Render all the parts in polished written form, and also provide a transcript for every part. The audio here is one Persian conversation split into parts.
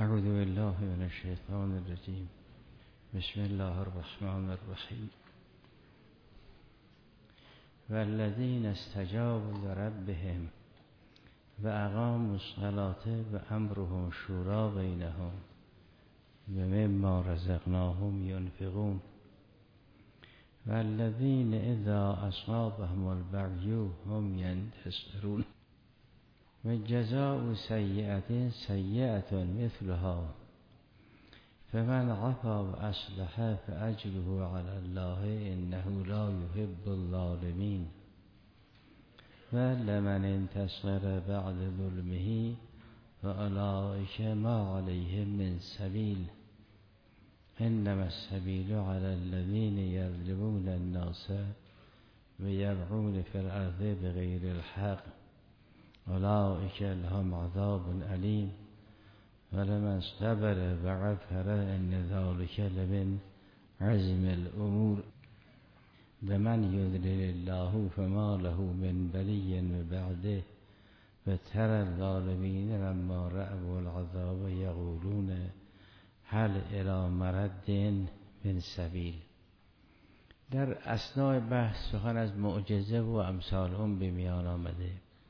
اعوذ بالله من الشیطان الرجیم. بسم الله الرحمن الرحیم. والذین استجابوا لربهم واقاموا الصلاة وامرهم شورى بینهم ومما رزقناهم ينفقون والذین اذا اصابهم البغی هم ینتصرون وجزاء سیئة سیئة مثلها فمن عفا واصلح فاجره على الله انه لا يحب الظالمین ولمن انتصر بعد ظلمه فاولئک ما علیهم من سبیل انما السبیل علی الذین یظلمون الناس ویبغون فی الارض بغیر الحق اولئک لهم عذاب علیم ولمن صبر وغفر ان ذلک لمن عزم الامور ومن یضلل الله فما له من ولی من بعده وتری الظالمین لما رأوا العذاب یقولون هل الی مرد من سبیل. در اثناء بحث سخن از معجزه و امثال اون به میان آمده.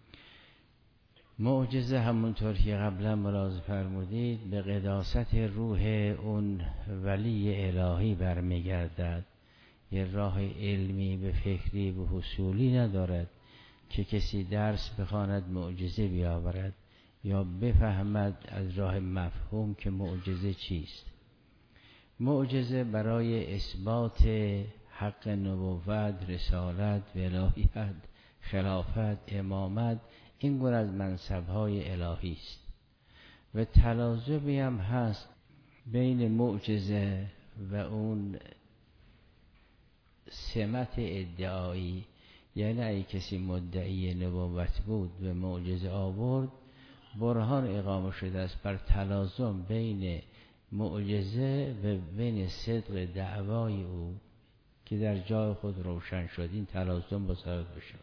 معجزه همونطور که قبلا ملاحظه فرمودید به قداست روح اون ولی الهی برمیگردد. یه راه علمی به فکری به حصولی ندارد که کسی درس بخواند معجزه بیاورد یا بفهمد از راه مفهوم که معجزه چیست. معجزه برای اثبات حق نبوت، رسالت، ولایت، خلافت، امامت این گونه از منصب‌های الهی است و تلازمی هم هست بین معجزه و اون سمت ادعایی. یعنی اگه کسی مدعی نبوت بود و معجزه آورد برهان اقامه شده است بر تلازم بین معجزه و بین صدق دعوای او که در جای خود روشن شد. این تلازم بسازد بشود.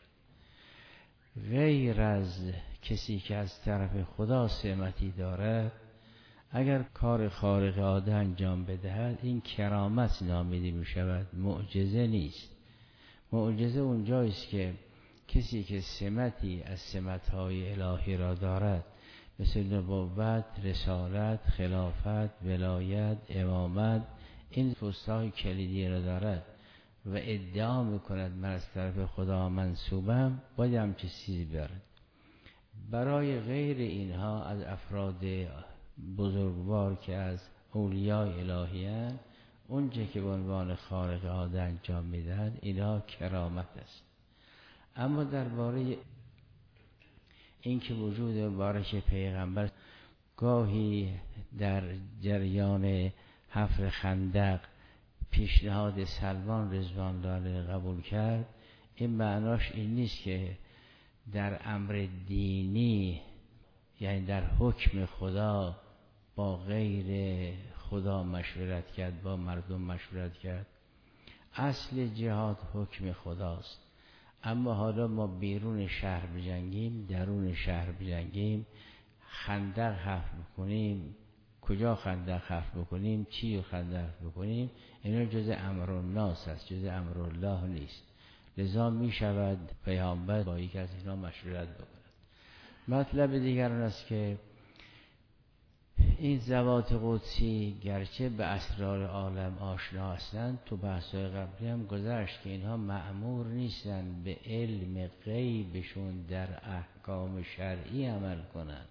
غیر از کسی که از طرف خدا سمتی دارد اگر کار خارق عاده انجام بدهد این کرامت نامیده می شود، معجزه نیست. معجزه اونجاییست که کسی که سمتی از سمتهای الهی را دارد مثل نبوت، رسالت، خلافت، ولایت، امامت این پست‌های کلیدی را دارد و ادعا میکند من از طرف خدا منصوبم باید همچه چیزی بیارد. برای غیر اینها از افراد بزرگوار که از اولیای الهی هستند اونچه که به عنوان خارق عاده انجام میدهند اینها کرامت است. اما درباره این که وجود مبارک پیغمبر گاهی در جریان حفر خندق پیشنهاد سلمان رضوان الله علیه قبول کرد، این معناش این نیست که در امر دینی یعنی در حکم خدا با غیر خدا مشورت کرد، با مردم مشورت کرد. اصل جهاد حکم خداست. اما حالا ما بیرون شهر بجنگیم، درون شهر بجنگیم، خندق حفر بکنیم، کجا خندق حفر بکنیم، چی رو خندق بکنیم، اینا جز امر الناس است، جز امر الله نیست. لذا می شود پیامبر با یک از اینا مشورت بکند. مطلب دیگر است که این ذوات قدسی گرچه به اسرار عالم آشنا هستند، تو بحث‌های قبلی هم گذشت که اینها مأمور نیستند به علم غیبشون در احکام شرعی عمل کنند.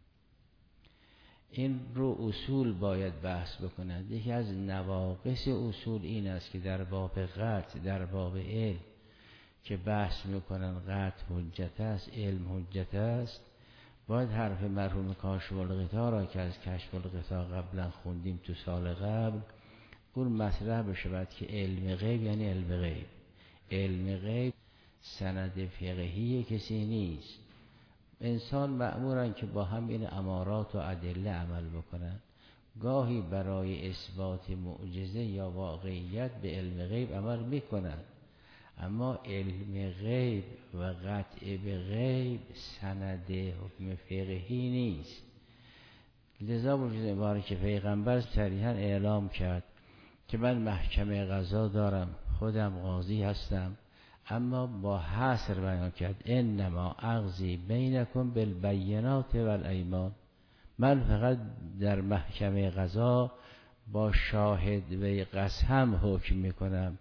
این رو اصول باید بحث بکنند. یکی از نواقص اصول این است که در باب قطع، در باب علم که بحث میکنن قطع حجت است، علم حجت است، باید حرف مرحوم کاشف الغطا را که از کشف الغطا قبلا خوندیم تو سال قبل اون مطرح بشود که علم غیب یعنی علم غیب. علم غیب سند فقهی کسی نیست. انسان مأمورن که با همین امارات و ادله عمل بکنن. گاهی برای اثبات معجزه یا واقعیت به علم غیب عمل میکنن، اما علم غیب و قطع به غیب سند حکم فقهی نیست. لذا وجود مبارک پیغمبر صریحا اعلام کرد که من محکمه قضا دارم، خودم قاضی هستم، اما با حصر بیان کرد انما اقضی بینکم بالبینات والایمان، من فقط در محکمه قضا با شاهد و قسم حکم میکنم.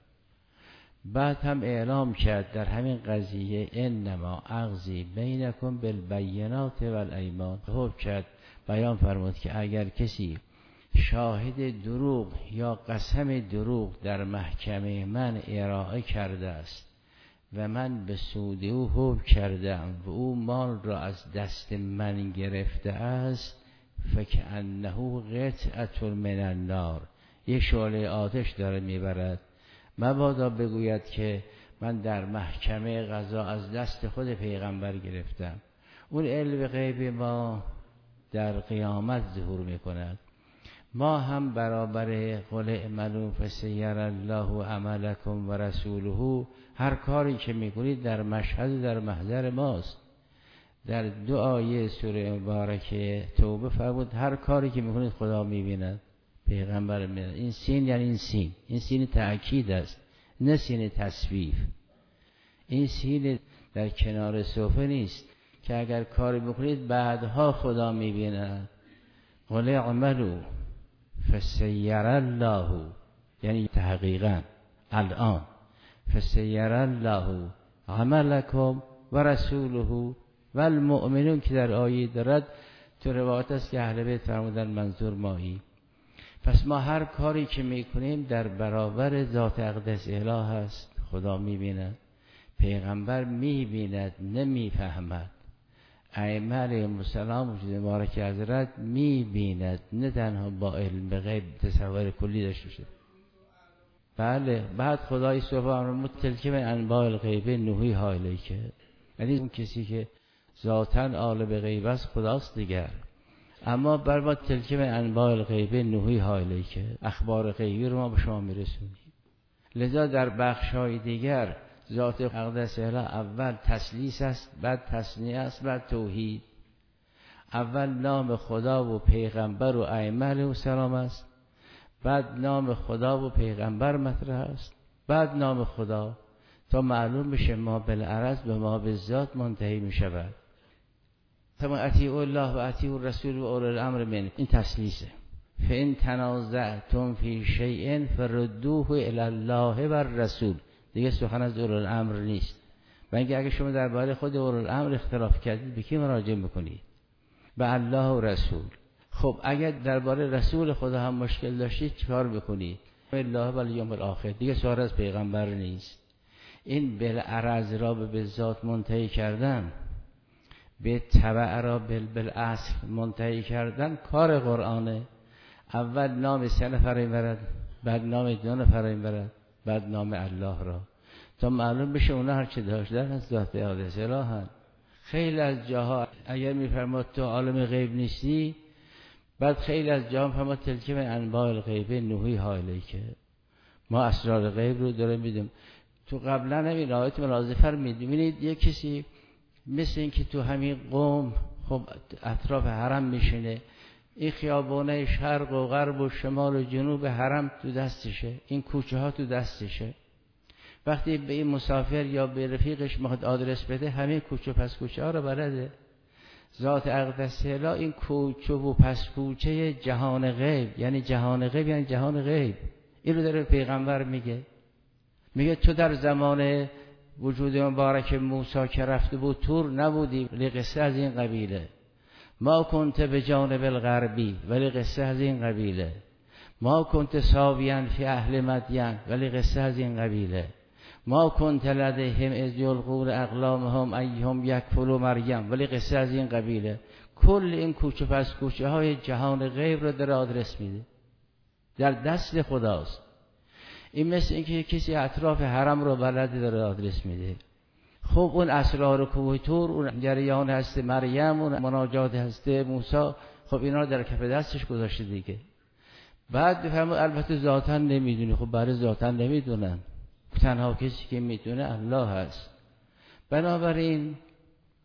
بعد هم اعلام کرد در همین قضیه انما اقضی بینکم بالبینات والایمان، حکم کرد بیان فرمود که اگر کسی شاهد دروغ یا قسم دروغ در محکمه من ارائه کرده است و من به سود او حکم کردم و او مال را از دست من گرفته است، فکأنه قطعة من النار، یک شعله آتش داره میبرد. مبادا بگوید که من در محکمه قضا از دست خود پیغمبر گرفتم. اون علم غیب ما در قیامت ظهور میکند. ما هم برابر قل اعملوا فسیری الله عملکم و رسوله، هر کاری که میکنید در مشهد در محضر ماست. در 2 آیه سوره مبارکه توبه فرمود هر کاری که میکنید خدا میبیند، پیغمبر میبیند. این سین یعنی این سین تأکید است، نه سین تصویف. این سین در کنار صفحه نیست که اگر کاری بکنید بعدها خدا میبیند. قل اعملوا فسیری الله، یعنی تحقیقا الان فسیری الله عملکم و رسوله و المؤمنون که در آیه دارد، تو روایت است که اهل بیت فرمودن منظور ماهی. پس ما هر کاری که میکنیم در برابر ذات اقدس اله است، خدا میبیند، پیغمبر میبیند نمیفهمد، ائمه علیهم السلام وجود مبارک حضرت میبیند، نه تنها با علم غیب تصور کلی داشته باشه. بله. بعد خدای سبحانه تلک من انباء الغیب نوحی ها الیک، یعنی اون کسی که ذاتاً عالم غیب است خداست دیگر، اما بر ما تلک من انباء الغیب نوحی ها الیک، اخبار غیبی رو ما به شما میرسونیم. لذا در بخش‌های دیگر ذات اقدس اله اول تثلیث است، بعد تثنیه است، بعد توحید. اول نام خدا و پیغمبر و ائمه علیهم السلام است، بعد نام خدا و پیغمبر مطرح است، بعد نام خدا، تا معلوم بشه ما بالعرض به ما بالذات منتهی می شود. تمام اطیعوا الله و اطیعوا الرسول و اولی الامر من، این تثلیثه. فان تنازعتم فی شیء فردوه الی الله و الرسول، دیگه سخن از اولی الامر نیست. و اینکه اگه شما درباره خود اولی الامر اختلاف کردید به کی مراجعه میکنید؟ به الله و رسول. خب اگر درباره رسول خدا هم مشکل داشتید چیکار بکنید؟ الله و الیوم الاخر، دیگه سوال از پیغمبر نیست. این بالعرض را به ذات منتهی کردن، به تبع را بالاصل منتهی کردن کار قرآنه. اول نام 3 نفر میبرد، بعد نام 2 نفر میبرد، بعد نام الله را، تا معلوم بشه اونا هر چه داشتن از ذات اقدس الهن. خیلی از جاها اگر میفرماد تو عالم غیب نیستی، بعد خیلی از جاها میفرماد تلک من انباء الغیب نوحی ها الیک، ما اسرار غیب رو داره میدیم. تو قبلا همین آیت ملازفه رو میدونید، یک کسی مثل این که تو همین قوم خب اطراف حرم میشینه، این خیابونه شرق و غرب و شمال و جنوب حرم تو دستشه، این کوچه ها تو دستشه. وقتی به این مسافر یا به رفیقش میخواد آدرس بده، همین کوچه پس کوچه ها رو بلده. ذات اقدس اله این کوچه و پس کوچه جهان غیب، یعنی جهان غیب یعنی جهان غیب، این رو داره پیغمبر میگه تو در زمان وجود مبارک موسی که رفته بود تور نبودی، ولی قصه از این قبیله. ما کنت به جانب الغربی، ولی قصه از این قبیله. ما کنت ساویان فی اهل مدین، ولی قصه از این قبیله. ما کنت لدیهم اذ یلقون اقلامهم ایهم یکفلوا مریم، ولی قصه از این قبیله. کل این کوچه پس کوچه های جهان غیب رو در آدرس میده، در دست خداست. این مثل اینکه کسی اطراف حرم رو بلده داره آدرس میده. خب اون اسرار کوه طور، اون جریان هست مریم، اون مناجات هست موسی، خب اینا رو در کف دستش گذاشته دیگه. بعد بفرمود البته ذاتا نمیدونی، خب برای ذاتا نمیدونن، تنها کسی که میدونه الله هست. بنابراین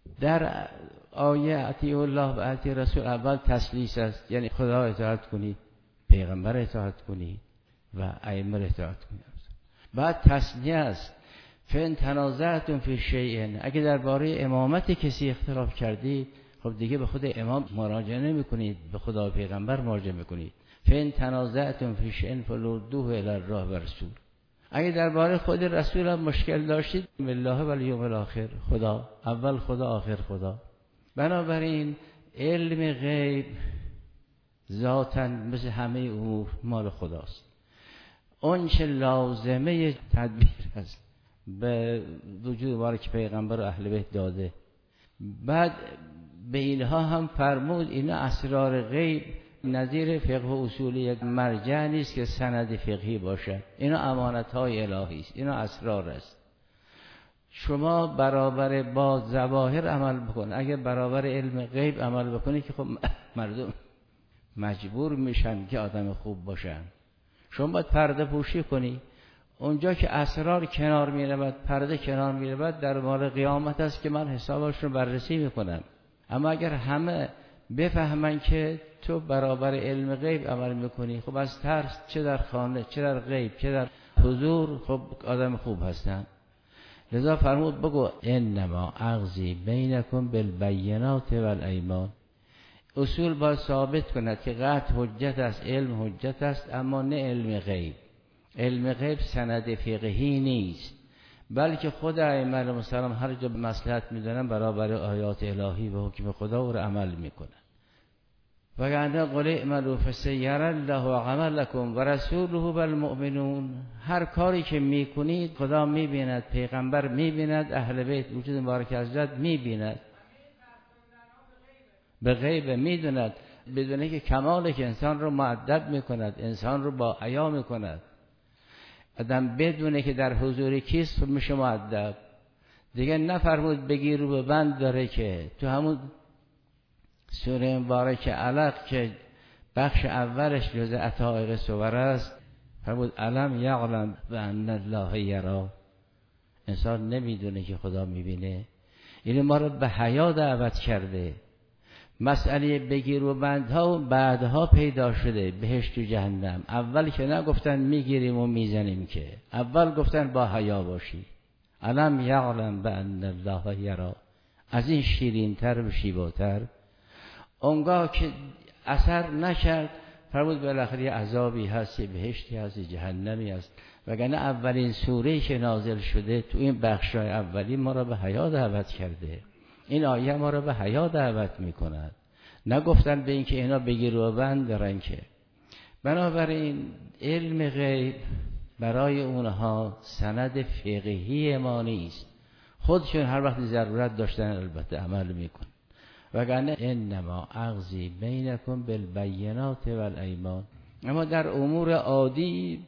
در آیه اطیعوا الله و اطیعوا رسول اول تسلیث است، یعنی خدا اطاعت کنید، پیغمبر اطاعت کنید و ائمه اطاعت کنید. بعد تثنیه است، فان تنازعتم فی شیء، اگه درباره امامت کسی اختلاف کردید خب دیگه به خود امام مراجعه نمی‌کنید، به خدا و پیغمبر مراجعه می‌کنید. فان تنازعتم فی شیء فردوه الی الله و رسول، اگه درباره خود رسول هم مشکل داشتید بالله و الیوم الاخر، خدا اول، خدا آخر خدا. بنابراین علم غیب ذاتاً مثل همه امور مال خداست. اون چه لازمه تدبیر است به وجود مبارک پیغمبر و اهل بیت داده. بعد به اینها هم فرمود اینا اسرار غیب نظیر فقه و اصول یک مرجع نیست که سند فقهی باشد، اینا امانت‌های الهی است، اینا اسرار است. شما برابر با ظواهر عمل بکن، اگه برابر علم غیب عمل بکنی که خب مردم مجبور میشن که آدم خوب باشن. شما باید پرده پوشی کنی. اونجا که اسرار کنار میرود، پرده کنار میرود، در مال قیامت است که من حسابش رو بررسی میکنم. اما اگر همه بفهمن که تو برابر علم غیب عمل میکنی، خب از ترس چه در خانه، چه در غیب، چه در حضور، خب آدم خوب هستن. لذا فرمود بگو انما اغزی بینکم بالبینات والایمان. اصول باید ثابت کند که قطع حجت است، علم حجت است، اما نه علم غیب. علم غیب سند فقهی نیست، بلکه خود ائمه علیهم السلام هر جا به مصلحت میدونن برابر آیات الهی و حکم خدا او را عمل میکنن. وگرنه قل اعملوا فسیری الله عملکم و رسوله والمؤمنون، هر کاری که میکنید خدا میبیند، پیغمبر میبیند، اهل بیت وجود مبارک حضرت میبیند، به غیب میدوند، بدونه که کماله که انسان رو مؤدب میکند، انسان رو با حیا میکند. آدم بدونه که در حضور کیست میشه مؤدب. دیگه نفرمود بگیر رو به بند داره که تو همون سوره مبارک علق که بخش اولش جز عطائق صور است فرمود علم یعلم بأن الله یرا، انسان نمیدونه که خدا میبینه. این ما رو به حیا دعوت کرده. مسئله بگیر و بندها بعدها پیدا شده، بهشت و جهنم. اول که نگفتن میگیریم و میزنیم، که اول گفتن با حیا باشی. علم یعلم بأن الله یرا، از این شیرین‌تر و شیواتر. اونگاه که اثر نکرد فرمود بالاخره یه عذابی هست، یه بهشتی هست، یه جهنمی هست. وگرنه اولین سوره‌ای که نازل شده تو این بخشای اولی ما را به حیا دعوت کرده. این آیه ما را به حیا دعوت میکند، نگفتن به این که اینا بگیر و بند دارن که. بنابراین علم غیب برای اونها سند فقهی ما نیست، خودشون هر وقت ضرورت داشتن البته عمل میکن. وگرنه انما اغزی بینکم بالبینات والایمان. اما در امور عادی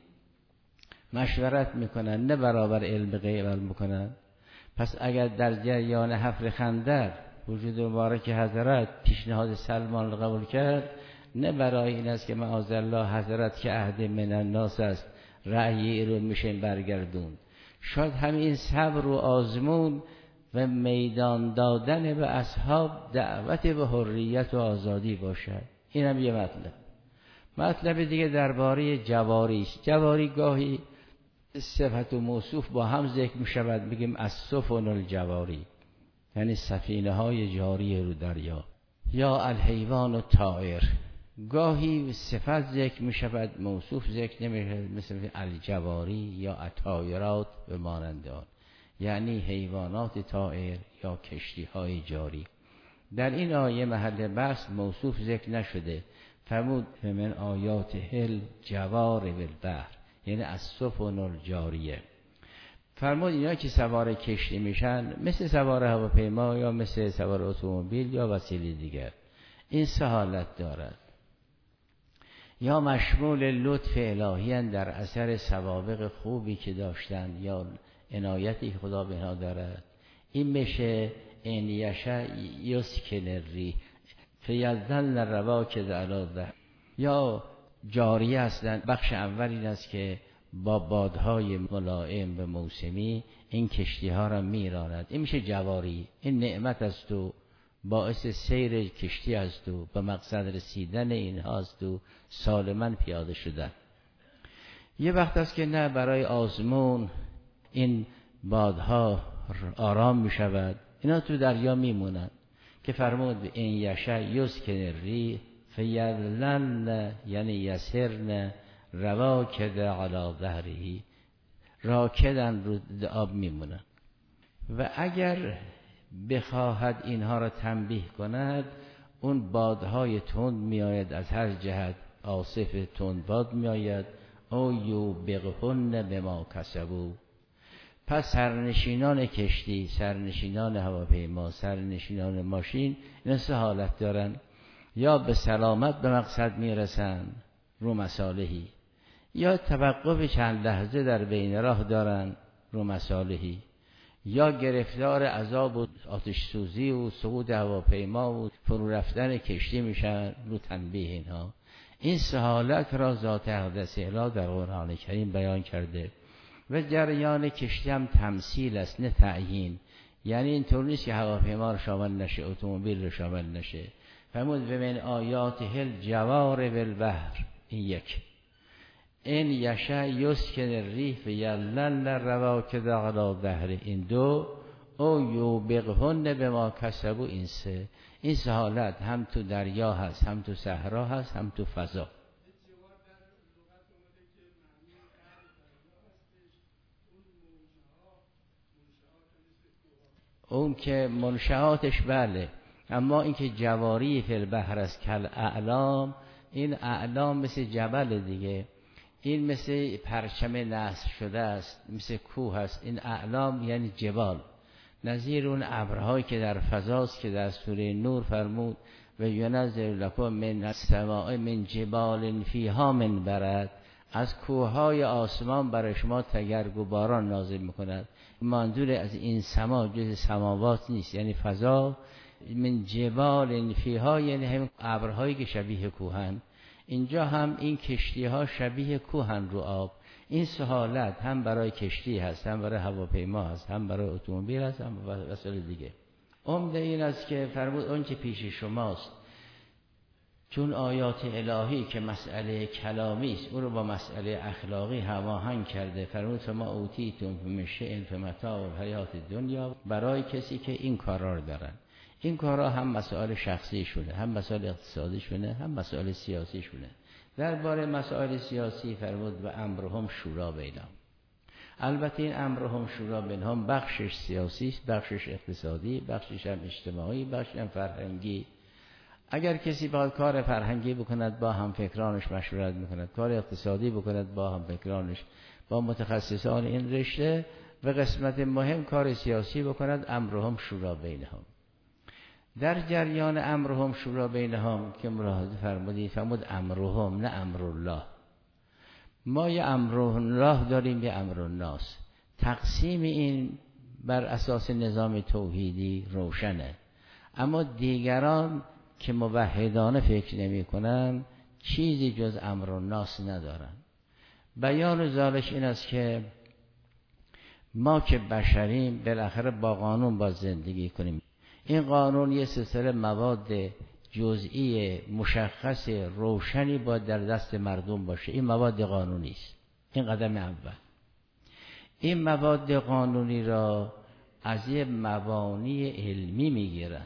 مشورت میکنن، نه برابر علم غیب عمل میکنن. پس اگر در جریان حفر خندق وجود مبارک حضرت پیشنهاد سلمان را قبول کرد، نه برای این است که معاذالله حضرت که عهد من الناس است رأیی رو میشه برگردون. شاید همین صبر و آزمون و میدان دادن به اصحاب دعوت به حریت و آزادی باشد. این هم یه مطلب دیگه درباره جواری است. جواری گاهی صفت و موصوف با هم ذکر می شود، میگیم از سفن الجواری، یعنی سفینه های جاری رو دریا، یا الحیوان و طائر. گاهی صفت ذکر می شود موصوف ذکر نمی شود، مثل الجواری یا الطائرات به مانند آن، یعنی حیوانات طائر یا کشتی های جاری. در این آیه محل بحث موصوف ذکر نشده. فرمود من آیات هل جوار بالبحر، یعنی از سفن الجاریه. فرمود اینا که سوار کشتی میشن مثل سوار هواپیما یا مثل سوار اتومبیل یا وسیله دیگر، این سه حالت دارد. یا مشمول لطف الهی در اثر سوابق خوبی که داشتن یا عنایتی که خدا به اینا دارد. این میشه ان یشاء یسکن الریح فیظلن رواکد علی الظهر، یا جاری هستند. بخش اول این است که با بادهای ملائم و موسمی این کشتی ها را میراند. این میشه جواری، این نعمت است و باعث سیر کشتی است و به مقصد رسیدن اینهاست و سالما پیاده شدن. یه وقت است که نه، برای آزمون این بادها آرام می شود، اینا تو دریا میمونن که فرمود این یشع یسکن الریح فیظللن، یعنی یسرن رواکد علی ظهره، راکدن رو آب میمونن. و اگر بخواهد اینها را تنبیه کند، اون بادهای تند میآید از هر جهت، عاصف تند باد میآید، او یوبقهن بما کسبوا. پس سرنشینان کشتی، سرنشینان هواپیما، سرنشینان ماشین، این سه حالت دارن: یا به سلامت به مقصد میرسن رو مصالحی، یا توقف چند لحظه در بین راه دارن رو مصالحی، یا گرفتار عذاب و آتش سوزی و سقوط هواپیما و فرو رفتن کشتی میشن رو تنبیه اینها. این سه حالت را ذات اقدس الهی در قرآن کریم بیان کرده. و جریان کشتی هم تمثیل است نه تعیین، یعنی اینطور نیست که هواپیما رو شامل نشه، اتومبیل رو شامل نشه. فرمود و من آیاته الجوار بالبحر، این یک. این یشع یسکن الریح فیظللن رواکد علی ظهره، این دو. او یوبقهن بما کسبوا، این سه. این سه حالت هم تو دریا هست، هم تو صحرا هست، هم تو فضا. اون که منشآتش بله، اما این که جواری فی البحر است کل اعلام، این اعلام مثل جبل دیگه، این مثل پرچم نصب شده است، مثل کوه است. این اعلام یعنی جبال، نظیر اون ابرهایی که در فضاست که در سوره نور فرمود و ینزل لکم من السماء من جبال فیها من برد، از کوههای آسمان برای شما تگرگ و باران نازل میکند. منظور از این سما جز سماوات نیست، یعنی فضا. من جبال فیها یعنی هم ابرهایی که شبیه کوهن. اینجا هم این کشتی ها شبیه کوهن رو آب. این سه حالت هم برای کشتی هست، هم برای هواپیما هست، هم برای اتومبیل هست، هم وسایل دیگه. عمده این است که فرمود اون که پیش شماست، چون آیات الهی که مسئله کلامی است او رو با مسئله اخلاقی هماهنگ کرده. فرمود فما اوتیتم من شیء فمتاع الحیات الدنیا، برای کسی که این کارا رو دارن. این کارا هم مسائل شخصی شونه، هم مسائل اقتصادی شونه، هم مسائل سیاسی شونه. درباره مسائل سیاسی فرمود و امرهم شورا بینهم. البته این امرهم شورا بینهم بخشش سیاسی است، بخشش اقتصادی، بخشش هم اجتماعی، بخشش هم فرهنگی. اگر کسی باید کار فرهنگی بکند با هم فکرانش مشورت میکند، کار اقتصادی بکند با هم فکرانش، با متخصصان این رشته، و قسمت مهم کار سیاسی بکند. امرهم شورا بینهم. در جریان امرهم شورا بینهم که ملاحظه فرمود امرهم نه امرالله. ما یه امرالله داریم، یه امرالناس. تقسیم این بر اساس نظام توحیدی روشنه، اما دیگران که موحدانه فکر نمی کنن چیزی جز امرالناس ندارن. بیان ذالک این است که ما که بشریم بالاخره با قانون باید زندگی کنیم. این قانون یه سلسله مواد جزئی مشخص روشنی باید در دست مردم باشه. این مواد قانونی است. این قدم اول. این مواد قانونی را از یه مبانی علمی میگیرن،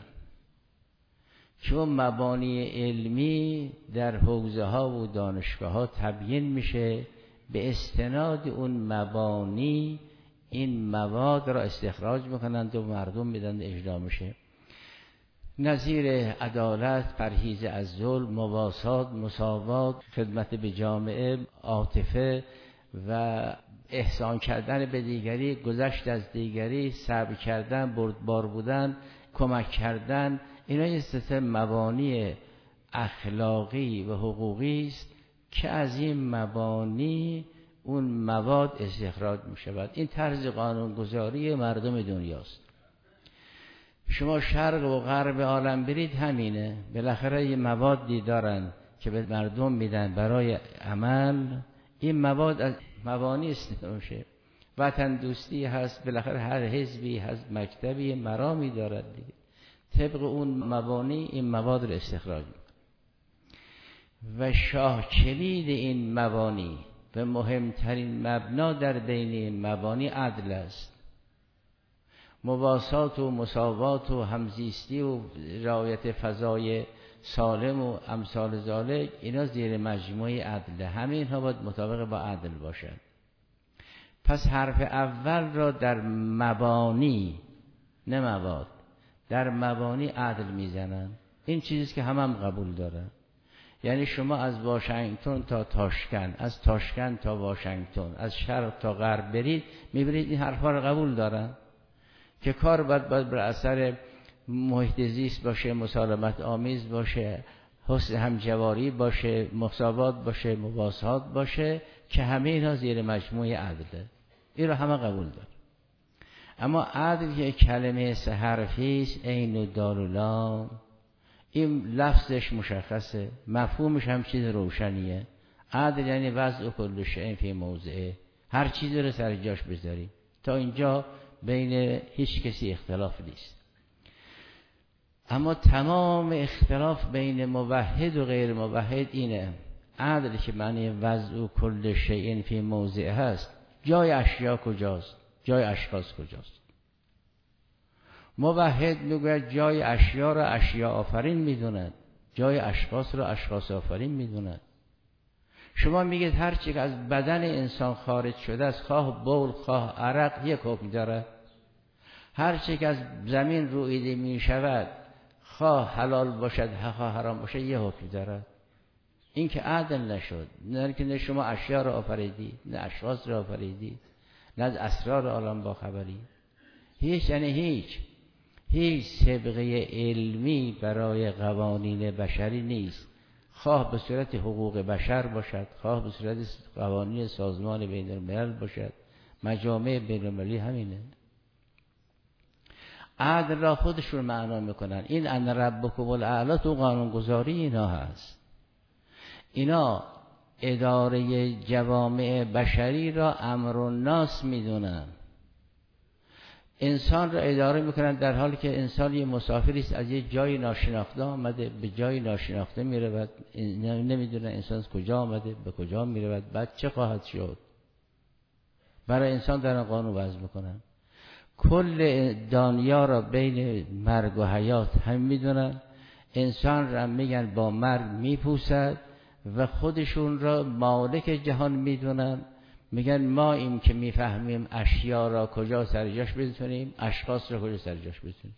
چون مبانی علمی در حوزه ها و دانشگاه ها تبیین میشه. به استناد اون مبانی این مواد را استخراج میکنند و مردم میدن اجرا میشه. نظیر عدالت، پرهیز از ظلم، مواسات، مساوات، خدمت به جامعه، عاطفه و احسان کردن به دیگری، گذشت از دیگری، صبر کردن، بردبار بودن، کمک کردن. اینا یه سلسله مبانی اخلاقی و حقوقی است که از این مبانی اون مواد استخراج می شود. این طرز قانونگذاری مردم دنیاست. شما شرق و غرب عالم برید همینه. بالاخره یه موادی دارن که به مردم میدن برای عمل. این مواد از مبانی استفاده میشه. وطن دوستی هست، بالاخره هر حزبی هست، مکتبی مرامی دارد دیگه. طبق اون مبانی این مواد رو استخراج میکنه. و شاه کلید این مبانی و مهمترین مبنا در بین این مبانی عدل است. مواسات و مساوات و همزیستی و رعایت فضای سالم و امثال ذالک، اینا زیر مجموعه عدل. همه اینها باید مطابق با عدل باشد. پس حرف اول را در مبانی، نه مواد، در مبانی عدل میزنن. این چیزیست که هم قبول دارن. یعنی شما از واشنگتن تا تاشکند، از تاشکند تا واشنگتن، از شرق تا غرب برید، میبینید این حرفا رو قبول دارن که کار باید بر اثر محیط زیست باشه، مسالمت آمیز باشه، حسن همجواری باشه، مساوات باشه، مواسات باشه، که همه اینا زیر مجموعه عدله. این رو همه قبول دارن. اما عدل که کلمه سه حرفی است، عین و دال و لام، این لفظش مشخصه، مفهومش هم چیز روشنیه. عدل یعنی وضع کل شیء فی موضعه، هر چیزی رو سر جاش بذاریم. تا اینجا بین هیچ کسی اختلاف نیست. اما تمام اختلاف بین موحد و غیر موحد اینه. عدل که معنی وضع کل شیء فی موضعه هست، جای اشیا کجاست؟ جای اشخاص کجاست؟ موحد میگوید جای اشیا را اشیا آفرین میدوند، جای اشخاص را اشخاص آفرین میدوند. شما میگید هر چی که از بدن انسان خارج شده است، خواه بول خواه عرق، یک حکم دارد. هر چی که از زمین رویده میشود، خواه حلال باشد خواه حرام باشد، یک حکم دارد. این که عدل نشد. نه که شما اشیا را آفریدی، نه اشخاص را آفریدی، نه از اسرار عالم با خبری. هیچ، یعنی هیچ سابقه علمی برای قوانین بشری نیست، خواه به صورت حقوق بشر باشد، خواه به صورت قوانین سازمان بین الملل باشد، مجامع بین المللی. همینه. عدل را خودشون معنا میکنن. این ان ربکم الاعلی تو قانونگذاری اینا هست. اینا اداره جوامع بشری را امر الناس میدونن. انسان را اداره میکنن در حالی که انسان یه مسافری است، از یه جای ناشناخته آمده به جای ناشناخته میرود، نمیدونه انسان از کجا آمده به کجا میرود، بعد چه خواهد شد. برای انسان در قانون وضع میکنن. کل دنیا را بین مرگ و حیات هم میدونن. انسان را میگن با مرگ میپوسد و خودشون را مالک جهان میدونن. میگن ما این که میفهمیم اشیا را کجا سرجاش بزنیم، اشخاص را کجا سرجاش بزنیم.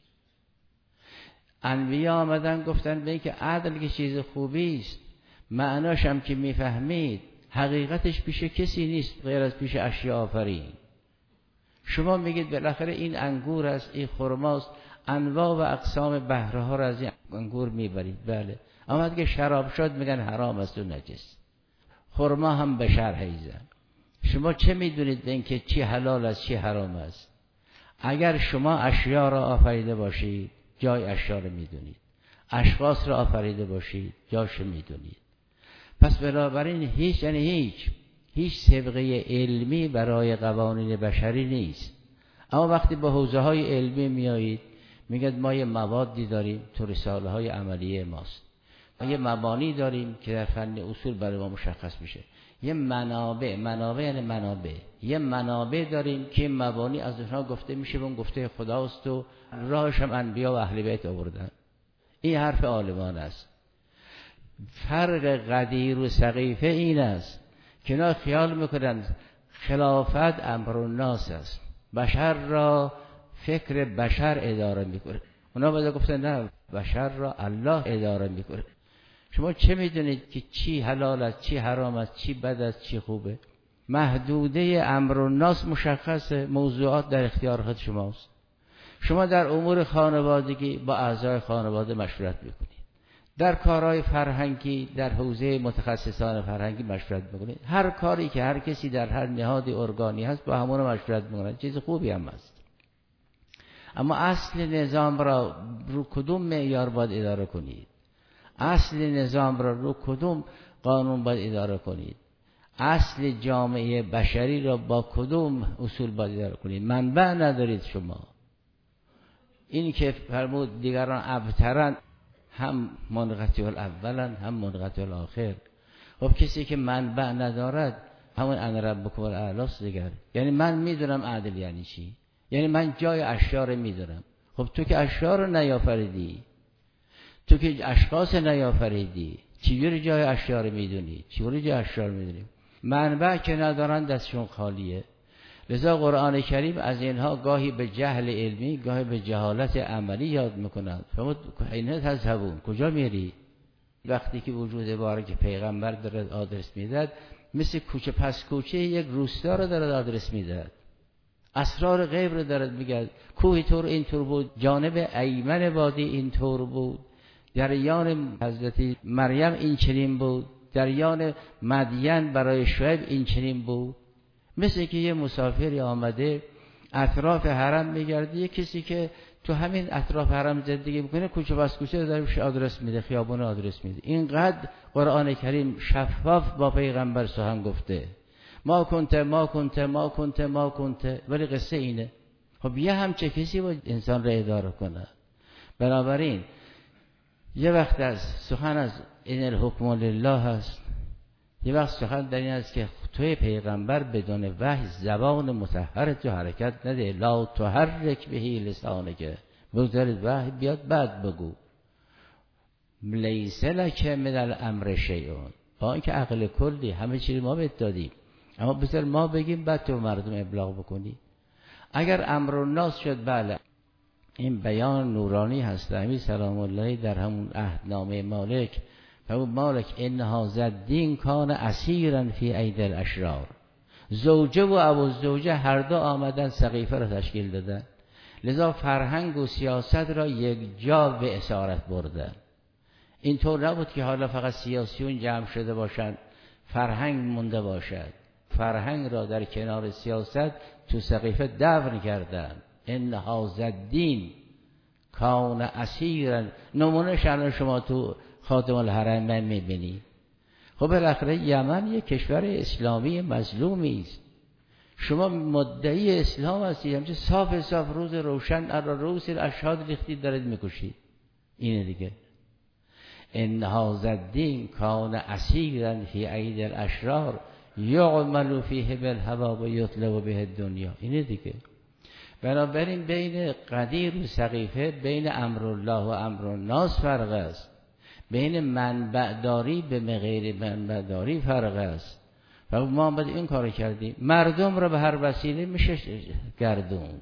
انبیا آمدن گفتن به این که عدل که چیز خوبی است، معناش هم که میفهمید، حقیقتش پیش کسی نیست غیر از پیش اشیا آفرین. شما میگید بالاخره این انگور است، این خرماست، انواع و اقسام بهره ها را از این انگور میبرید. بله، اما اگه شراب شد میگن حرام است و نجس. خرما هم به شرح زن. شما چه میدونید به اینکه چی حلال است چی حرام است؟ اگر شما اشیا را آفریده باشید، جای اشیا را میدونید. اشخاص را آفریده باشید، جاش میدونید. پس بنابراین هیچ سابقه علمی برای قوانین بشری نیست. اما وقتی با حوزه های علمی میایید، میگید ما یه موادی داریم تو رساله های عملیه ماست، ما یه مبانی داریم که در فن اصول برای ما مشخص میشه، یه منابع یعنی منابع، یه منابع داریم که مبانی از اونها گفته میشه و اون گفته خداست و راهش هم انبیا و اهل بیت آوردن. این حرف عالمان است. فرق قدیر و سقیفه این است که اینا خیال میکنن خلافت امر الناس است، بشر را فکر بشر اداره میکنه. اونا باید گفتن نه، بشر را الله اداره میکنه. شما چه میدونید که چی حلال است چی حرام است، چی بد است چی خوبه؟ محدوده امر الناس مشخصه، موضوعات در اختیار خود شماست. شما در امور خانوادگی با اعضای خانواده مشورت میکنید، در کارهای فرهنگی در حوزه متخصصان فرهنگی مشورت میکنید. هر کاری که هر کسی در هر نهاد ارگانی هست با همون مشورت میکنه، چیز خوبی هم است. اما اصل نظام را رو کدوم معیار باید اداره کنید؟ اصل نظام را رو کدوم قانون باید اداره کنید؟ اصل جامعه بشری را با کدوم اصول باید اداره کنید؟ منبع ندارید شما. این که فرمود دیگران ابترن، هم منقطع الاولن هم منقطع الاخر. خب کسی که منبع ندارد همون ان ربکم الاعلی دیگر. یعنی من میدونم عدل یعنی چی، یعنی من جای اشیاء میدونم. خب تو که اشیاء رو نیافریدی، تو که اشخاص نیافریدی، چجوری جای اشیاء رو میدونی؟ چجوری جای اشیاء رو میدونی؟ منبع که ندارن دستشون خالیه. لذا قرآن کریم از اینها گاهی به جهل علمی، گاهی به جهالت عملی یاد میکنند. فرمود اینه تذهبون، کجا میری؟ وقتی که وجود بارک پیغمبر داره آدرس میداد، مثل کوچه پس کوچه یک روستا رو داره آدرس میداد، اسرار غیب رو داره میگه. کوه طور اینطور بود، جانب ایمن وادی اینطور بود، دریان حضرت مریم این چنین بود، دریان مدین برای شعیب این چنین بود. مثل که یه مسافری آمده اطراف حرم میگرده، یه کسی که تو همین اطراف حرم زندگی میکنه کوچه بس کوچه داره آدرس میده، خیابون آدرس میده. اینقدر قرآن کریم شفاف با پیغمبر سخن گفته، ما کنته ما کنته ما کنته ما کنته، ولی قصه اینه. خب یه همچه کسی باید انسان را اداره کنه. بنابراین یه وقت از سخن از این الحکم لله هست، یه وقت سخن در این است که توی پیغمبر بدون وحی زبان مطهر تو حرکت نده. لا تحرک بهی لسانک، بگذارید وحی بیاد بعد بگو. لیس لک من الامر شیء، با اینکه عقل کلی همه چیز ما بهت دادیم، اما بذار ما بگیم بعد تو مردم ابلاغ بکنی. اگر امر الناس شد، بله این بیان نورانی هست. امیر سلام الله در همون عهدنامه مالک، فرمود مالک ان هذا الدین کان اسیرا فی اید الاشرار. زوجه و ابوالزوجه هر دو آمدن سقیفه را تشکیل دادن، لذا فرهنگ و سیاست را یک جا به اسارت بردن. اینطور نبود که حالا فقط سیاسیون جمع شده باشند فرهنگ مونده باشد. فرهنگ را در کنار سیاست تو سقیفه دفن کردن. ان هذا الدین کان اسیرا، نمونه شأن شما تو خاتم الحرمین میبینی. خب بالاخره یمن یک کشور اسلامی مظلومی است. شما مدعی اسلام هستید، همچه صاف صاف روز روشن روز الاشهاد ریختید دارید میکشید. اینه دیگه. ان هذا الدین کان اسیرا فی اید الاشرار یعمل فیه بالهوی و یطلب به الدنیا. اینه دیگه. بنابراین بین قدیر و سقیفه، بین امر الله و امر الناس فرق است. بین منبع داری به غیر منبع داری فرق است. و ما باید این کار کردیم. مردم را به هر وسیله میشه گردوند.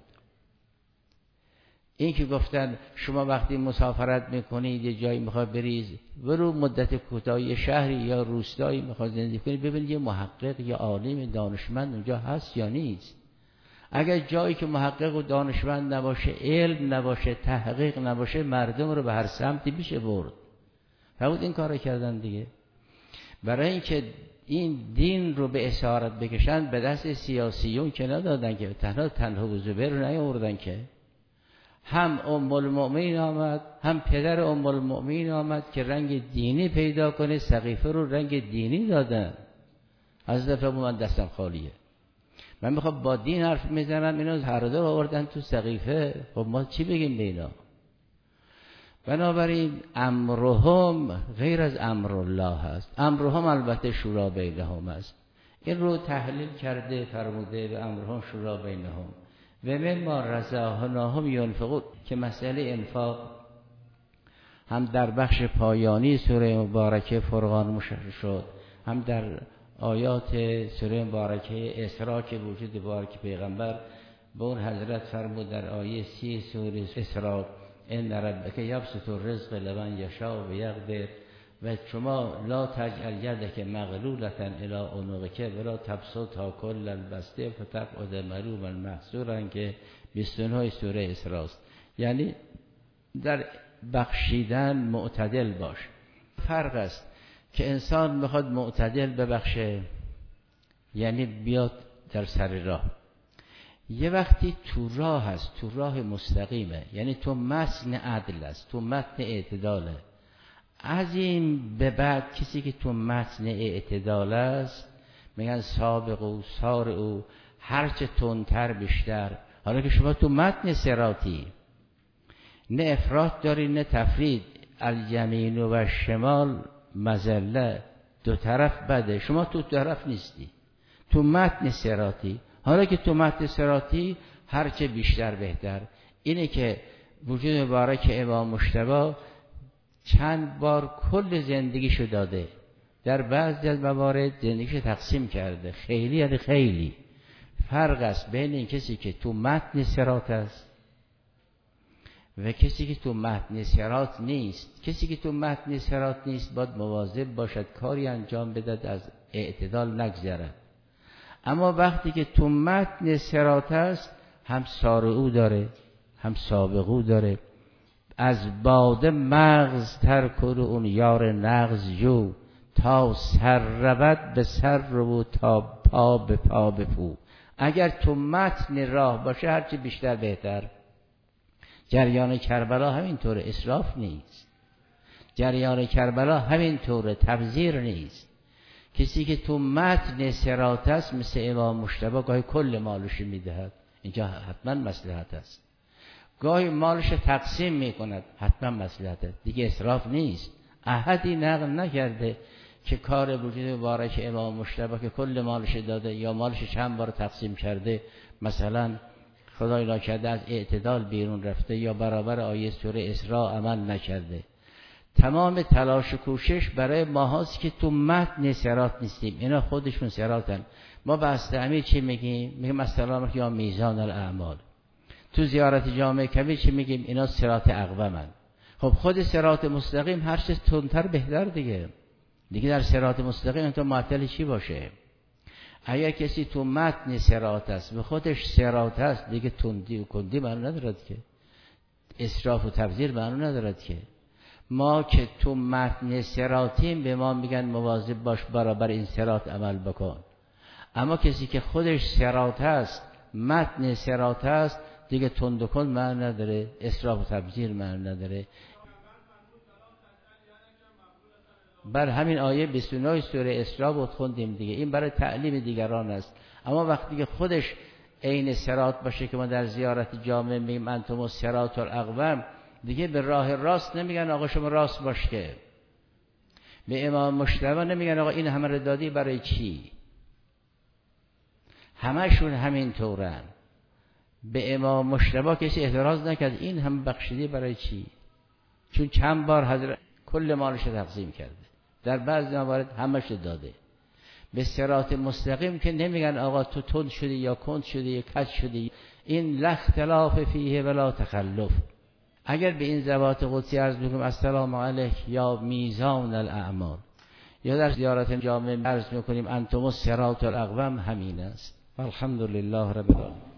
این که گفتن شما وقتی مسافرت میکنید یه جایی میخواد بریز، برو مدت کوتاهی شهری یا روستایی میخواد زندگی کنید، ببینید یه محقق یا عالم دانشمند اونجا هست یا نیست. اگر جایی که محقق و دانشمند نباشه، علم نباشه، تحقیق نباشه، مردم رو به هر سمتی میشه برد. فرمود این کار کردن دیگه. برای اینکه این دین رو به اسارت بکشن به دست سیاسیون که ندادن، که تنها و زبیر رو نیاوردن، که هم ام المؤمنین آمد، هم پدر ام المؤمنین آمد که رنگ دینی پیدا کنه، سقیفه رو رنگ دینی دادن. از دفعه من دستم خالیه، من میخوام با دین حرف میزنم، اینا هر دو آوردن تو سقیفه. خب ما چی بگیم به اینا؟ بنابراین امرهم غیر از امر الله هست. امرهم البته شورا بینهم است. این رو تحلیل کرده، فرموده به امرهم شورا بینهم و مما رزقناهم ينفقون، که مسئله انفاق هم در بخش پایانی سوره مبارکه فرقان مشرح شد، هم در آیات سوره مبارکه اسراء که وجود بارک پیغمبر به اون حضرت فرمود در آیه 30 سوره اسراء ان ربک یبسط الرزق لمن یشاء و یقدر و شما لا تجعل یدک مغلولة الی عنقک ولا تبسطها کل البسط فتقعد ملوما محسورا، که 29 سوره اسراء است. یعنی در بخشیدن معتدل باش. فرق است که انسان میخواد معتدل ببخشه، یعنی بیاد در سر راه. یه وقتی تو راه هست، تو راه مستقیمه، یعنی تو متن عدل است، تو متن اعتداله. از این به بعد کسی که تو متن اعتدال است میگن سابقو سارعو، هرچه تندتر بیشتر. حالا که شما تو متن صراطی نه افراط داری نه تفرید، الیمین و شمال مزله، دو طرف بده، شما تو طرف نیستی تو متن صراطی. حالا که تو متن صراطی هرچه بیشتر بهتر. اینه که وجود مبارک امام مجتبی چند بار کل زندگیشو داده، در بعضی از موارد زندگیشو تقسیم کرده. خیلی یعنی خیلی فرق است بین این کسی که تو متن صراط است و کسی که تو متن صراط نیست. کسی که تو متن صراط نیست باید مواظب باشد کاری انجام بدهد از اعتدال نگذرد. اما وقتی که تو متن صراط است هم سارعو داره هم سابقو داره. از باده مغز تر کن اون یار نغز جو، تا سر رود به سر رو تا پا به پا بپو. اگر تو متن راه باشه هرچی بیشتر بهتر. جریان کربلا همینطوره، اسراف نیست. جریان کربلا همینطوره، تبذیر نیست. کسی که تو متن صراط است مثل امام مجتبی گاهی کل مالش میدهد، اینجا حتما مصلحت است. گاهی مالش تقسیم میکند، حتما مصلحت است، دیگه اسراف نیست. احدی نقل نکرده که کار وجود مبارک امام مجتبی که کل مالش داده یا مالش چند بار تقسیم کرده، مثلا خدای ناکرده از اعتدال بیرون رفته یا برابر آیه سوره اسراء عمل نکرده. تمام تلاش و کوشش برای ماهاست که تو متن صراط نیستیم. اینا خودشون صراطن. ما به استعمیر چی میگیم؟ میگیم السلام یا میزان الاعمال. تو زیارت جامع کبیر چی میگیم؟ اینا صراط اقومن. خب خود صراط مستقیم هر چه تندتر بهتر دیگه در صراط مستقیم تو معطل چی باشه؟ اگر کسی تو متن صراط است و خودش صراط است دیگه تندی و کندی معنی ندارد که، اسراف و تبذیر معنی ندارد که. ما که تو متن صراطیم به ما میگن مواظب باش برابر این صراط عمل بکن. اما کسی که خودش صراط است، متن صراط است، دیگه تند و کند معنی نداره، اسراف و تبذیر معنی نداره. بر همین آیه 29 سوره اسراء بود خوندیم دیگه. این برای تعلیم دیگران است. اما وقتی که خودش عین صراط باشه که ما در زیارت جامع میگیم انتم الصراط الاقوم، دیگه به راه راست نمیگن آقا شما راست باش، که به امام مجتبی نمیگن آقا این همه رو دادی برای چی. همشون همین طورن. به امام مجتبی کسی اعتراض نکرد این هم بخشیدی برای چی، چون چند بار حضرت کل مالش تقسیم کرده، در بعضی موارد همش داده. به صراط مستقیم که نمیگن آقا تو تند شدی یا کند شدی یا کج شدی. این لا اختلاف فیه ولا تخلف. اگر به این ذوات قدسی عرض بکنم السلام علیک یا میزان الاعمال، یا در زیارت جامع عرض میکنیم انتم الصراط الاقوم، همین است. الحمدلله رب العالمین.